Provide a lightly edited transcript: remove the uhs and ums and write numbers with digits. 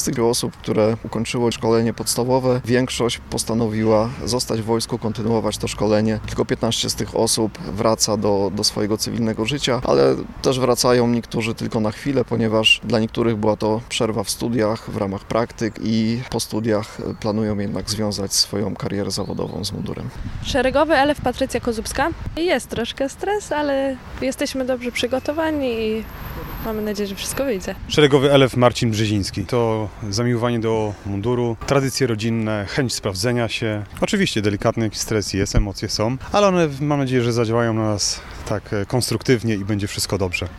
Z tych osób, które ukończyło szkolenie podstawowe, większość postanowiła zostać w wojsku, kontynuować to szkolenie. Tylko 15 z tych osób wraca do swojego cywilnego życia, ale też wracają niektórzy tylko na chwilę, ponieważ dla niektórych była to przerwa w studiach w ramach praktyk i po studiach planują jednak związać swoją karierę zawodową z mundurem. Szeregowy elef Patrycja Kozubska. Jest troszkę stres, ale jesteśmy dobrze przygotowani i mamy nadzieję, że wszystko wyjdzie. Szeregowy elef Marcin Brzeziński. To zamiłowanie do munduru, tradycje rodzinne, chęć sprawdzenia się. Oczywiście delikatny jakiś stres jest, emocje są, ale one mam nadzieję, że zadziałają na nas tak konstruktywnie i będzie wszystko dobrze.